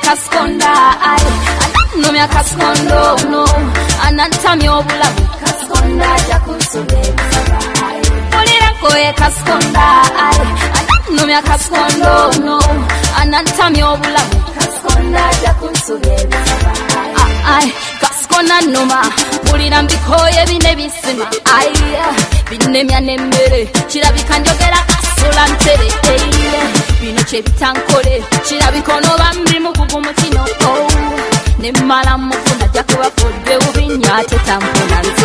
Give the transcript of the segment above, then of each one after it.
kaskonda ananumya kasikondo no anantamya obulamu kaskonda jakunsobera mulirakoye kaskonda ananumya kasikondo no anantamya obulamu kaskonda jakunsobera kasikona numa bulira mbikoye bine bisima binemya nemmere kirabika njogera kasula ntere bino kyebitankole kirabika onoba mbi mugugu mukino nemmala mufuna jakuba fodde bubinya ate tampona nze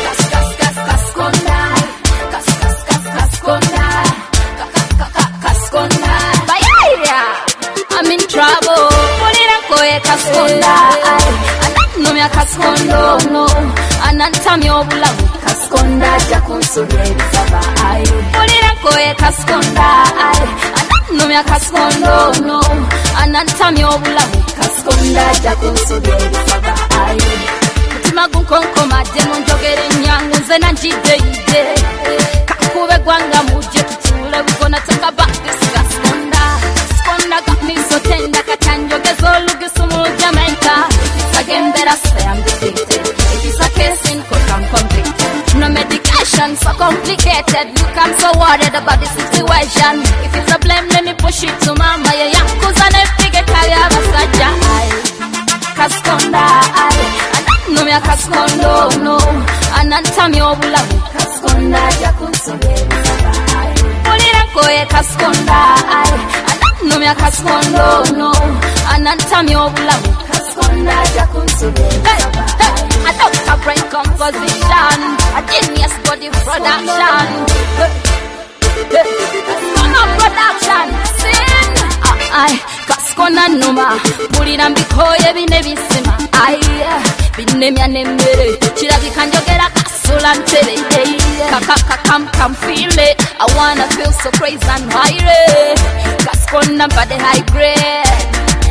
kaskonda bayaya I'm in trouble mulirakoye kaskonda ananumya kasikondo no anantamya obulamu kaskonda jakunsobya ebisaba mulirakoye kaskonda ananumya kasikondo no anantamya obulamu kaskonda jakunsobya ebisaba mutima gunkonkomadde munjogere ennyangu nze nanjideyidde kakube gwanga mujje tutuule we gonna talk about this kaskonda got me so tender katanjogeza olugisu mu Jamaica again that I say I'm defeated. It is a case in court, I'm convicted. No medication, so complicated. Look, I'm so worried about the situation. If it's a blame, let me push it to mama. Yeah, young cousin, I figure carry a massage. Kaskonda, ananumya kasikondo no anantamya obulamu kaskonda jakunsobera mulirakoye kaskonda ananumya kasikondo no anantamya obulamu kaskonda jakunsobera a doctor brain composition a genius body production production sin kasikona numa bulira mbikoye bine bisima binemya nemmere kirabika njogera kasula ntere come feel it I wanna feel so crazy and high kasikona body high grade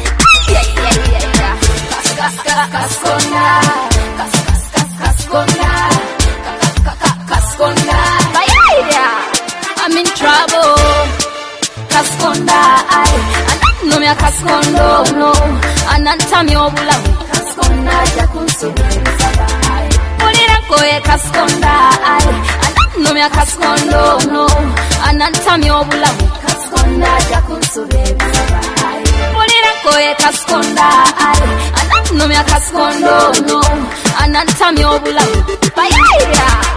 kaskonda bayaya I'm in trouble kaskonda ananumya kasikondo no anantamya obulamu kaskonda jakunsobera ebisaba mulirakoye kaskonda ananumya kasikondo no anantamya obulamu kaskonda jakunsobera ebisaba mulirakoye kaskonda ananumya kasikondo no anantamya obulamu bayaya